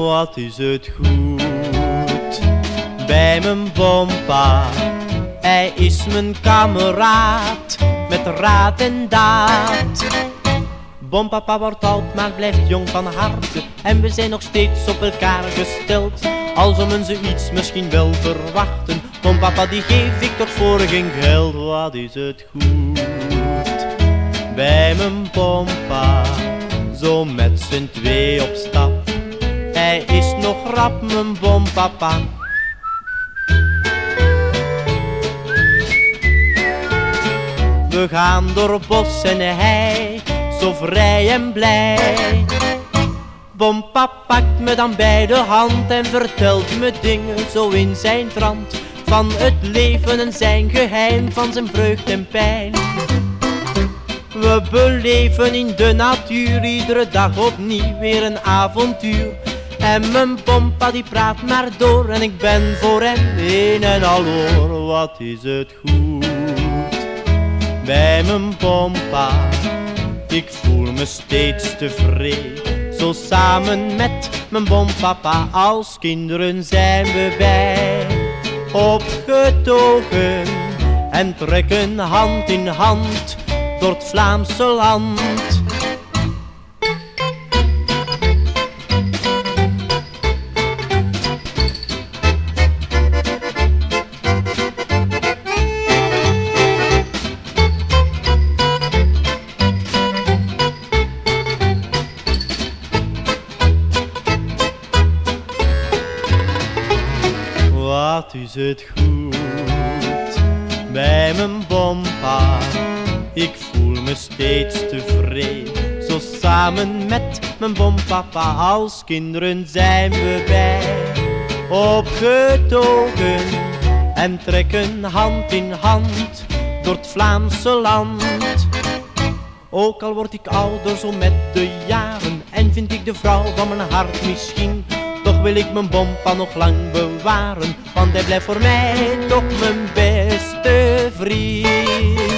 wat is het goed bij mijn bompa. Hij is mijn kameraad met raad en daad. Bompapa wordt oud, maar blijft jong van harte. En we zijn nog steeds op elkaar gesteld. Al zou men zoiets misschien wel verwachten. Bompapa die geef ik toch voor geen geld. Wat is het goed bij mijn bompa. Zo met z'n twee op stap. Hij is nog rap mijn bompapa. We gaan door bos en hei, zo vrij en blij. Bompa pakt me dan bij de hand en vertelt me dingen zo in zijn trant. Van het leven en zijn geheim, van zijn vreugd en pijn. We beleven in de natuur, iedere dag opnieuw weer een avontuur. En mijn bompa die praat maar door en ik ben voor hem een en al oor. Wat is het goed bij mijn bompa. Ik voel me steeds tevreden, zo samen met mijn bompapa. Als kinderen zijn we bij, opgetogen en trekken hand in hand door het Vlaamse land. Wat is het goed bij mijn bompa. Ik voel me steeds tevreden, zo samen met mijn bompapa. Als kinderen zijn we bij, opgetogen en trekken hand in hand door het Vlaamse land. Ook al word ik ouder zo met de jaren en vind ik de vrouw van mijn hart misschien, toch wil ik mijn bompa nog lang bewaren, want hij blijft voor mij toch mijn beste vriend.